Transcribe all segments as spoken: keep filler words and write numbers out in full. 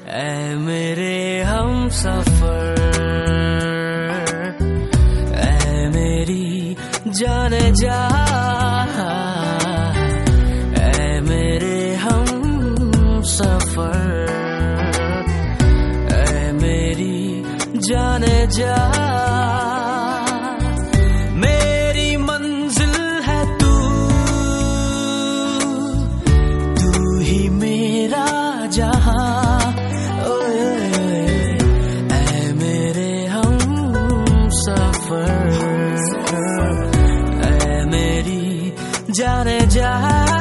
ऐ मेरे हमसफर, ऐ मेरी जान जा, ऐ मेरे हमसफर, ऐ मेरी जान जा। मेरी मंजिल है तू, तू ही मेरा जहां। जाने जा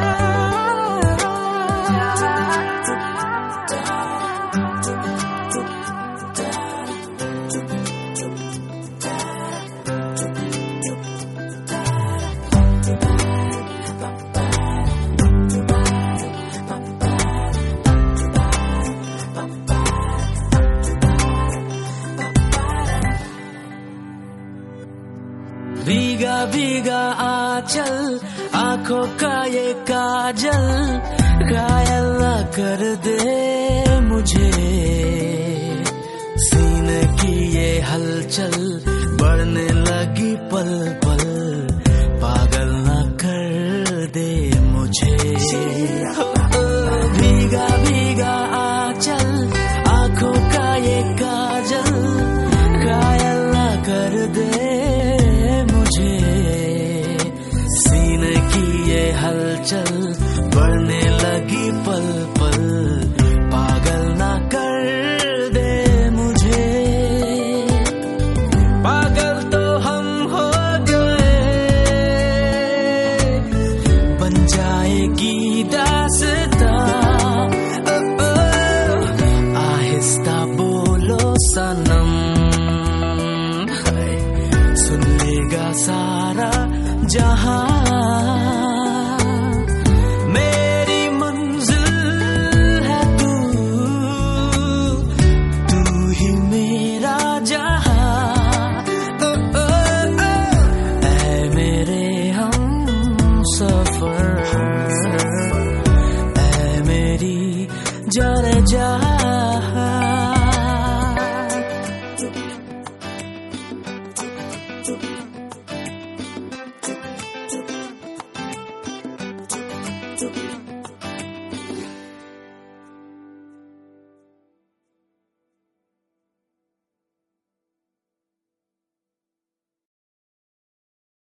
भीगा भीगा आंचल, आंखों का ये काजल, घायल न कर दे मुझे। सीने की ये हलचल बढ़ने लगी पल पल, पागल न कर दे मुझे। भीगा भीगा आंचल, आंखों का ये काजल, घायल न कर दे सीने की ये हलचल बढ़ने लगी पल पल, पागल ना कर दे मुझे। पागल तो हम हो गए, बन जाएगी दास्तां। आहिस्ता बोलो सनम, सुन लेगा सारा जहां।